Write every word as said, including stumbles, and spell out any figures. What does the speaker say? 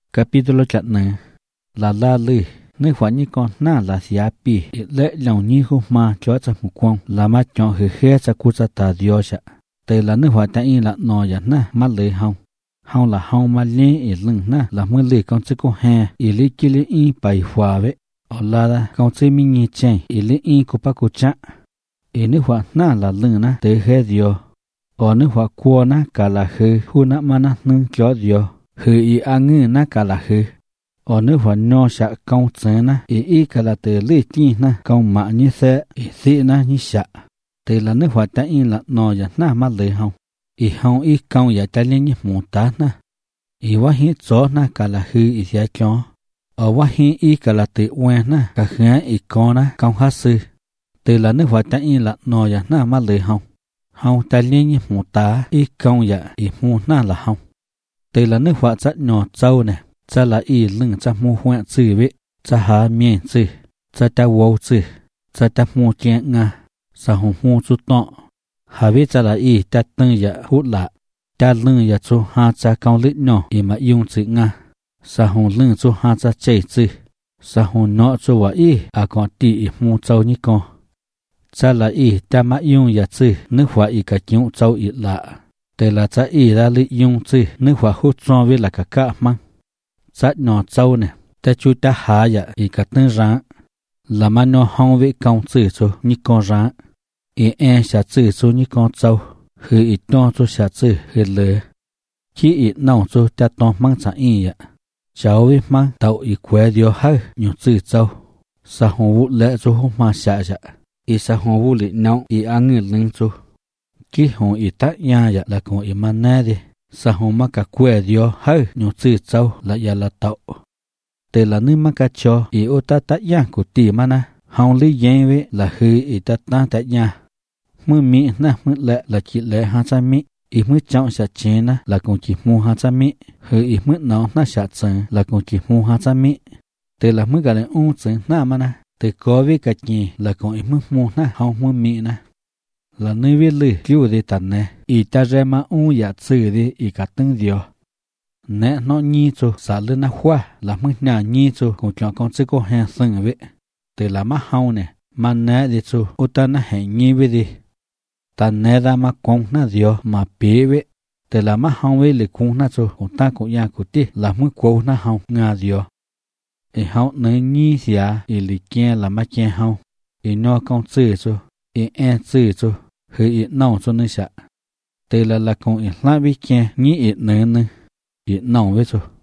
Capítulo chặt nè. Là la lư, nơi khoản như con na là xí á bì, lệ lòng như khu ma cho cha mù quang, là ma chọn hư khế cha cu cha ta diô cha. Tề là nơi khoản ta in là nò ya na, ma lư hông. Hông là hông ma lê ý lưng na, là mưa lư con chữ cô hè, ý lý kì lý in bày hòa vệ. Ở là da, con chữ mi nhì chèn, ý lý in cô bác cô cha. Ý nơi khoản na là lưng na, tề khế diô. Ở nơi khoản cua na, cả là hư, hù na ma na nâng cho diô. Hư ý á ngư na cả là hư. Ở nơi hoàn nho xạ công chế na, ý ý cả là từ lý chi na, công mạ như thế, ý xị na như xạ. Từ là nơi hoàn ta in là nò ya na mà lì hông. Ý hông ý công ya ta lên như mù tá na. Ý quá hít chó na cả là hư ý xạ chó. Ở quá hít ý cả là từ quen na, cả khá ý con na, công hát sư. Từ là nơi hoàn ta in là nò ya na mà lì hông. Hông ta lên như mù tá, ý công ya ý mù na là hông. Từ là nơi hoàn chắc nhỏ châu nè. Cha là ý lưng cha mua hoạn chữ vệ, cha hà miền chữ, cha ta vô chữ, cha ta mua chén nga, sa hồng mua chút nọ. Hà vệ cha là ý ta tân ya hút lạ, ta lưng ya cho hà cha cao lít nhỏ ý mà dùng chữ nga, sa hồng lưng cho hà cha chạy chữ, sa hồng nọ cho wa ý à còn tì ý mua châu như con. Cha là ý ta mà dùng ya chữ, nước hoa ý cả chung châu ý lạ. Thế là cha ý ra lý dùng chữ, nước hoa hút cho vệ là cả cả mang. Sát nhỏ châu nè, ta chú ta hạ ya ý cả tên rã. Là mà nó hông vệ công chữ cho như con rã. Ý e xả chữ cho như con châu. Hư ý to cho xả chữ hư lỡ. Khi ý nông cho ta to mang trả ý ya. Cháu vệ mang tàu ý quê điều hơi nhủ chữ châu. Sa hông vụ lệ cho hông mà xả ya. Ý sa hông vụ lệ nông ý á ngư lưng cho. Khi hông ý tác ya ya là còn ý mà nè đi. Sa hông mà cả quê diô hơi nhủ chữ châu là ya là tàu. Tề là nơi mà cả cho ý ô ta ta ya của tì mà na. Hông lý dên vệ là hư ý ta ta ta ya. Mưa mỹ na mưa lệ là chỉ lệ hà cha mỹ. Ý mưa trọng xả chế na là cũng chỉ mù hà cha mỹ. Hư ý mưa nó na xả chân là cũng chỉ mù hà cha mỹ. Tề là mưa gà lên ung chân na mà na. Tề có vệ cả nhì là cũng ý mưa mù na hông mưa mỹ na. Là nơi viết lư cứu đi tận nè, ý ta ra mà ung ya chữ đi ý cả từng điều. Nè nó nhi cho xả lư na khoa là mức nhà nhi cho cũng chọn con chữ cô hèn sưng vậy. Từ là mà hao nè, mà nè đi cho ô ta na hèn nhi vậy đi. Ta nè ra mà con na điều mà bế vậy. Từ là mà hao vậy lì cũng na cho cũng ta cũng ya cũng tí là mức cô na hao ngà điều. Ý hao nơi nhi xìa ý lì kia là mà kia hao. Ý nó con chữ cho, ý e chữ cho. Hư ý nông cho nên xạ. Tê là là con ý lá bí kê nhí ý nơ nơ. Ý nông với cho.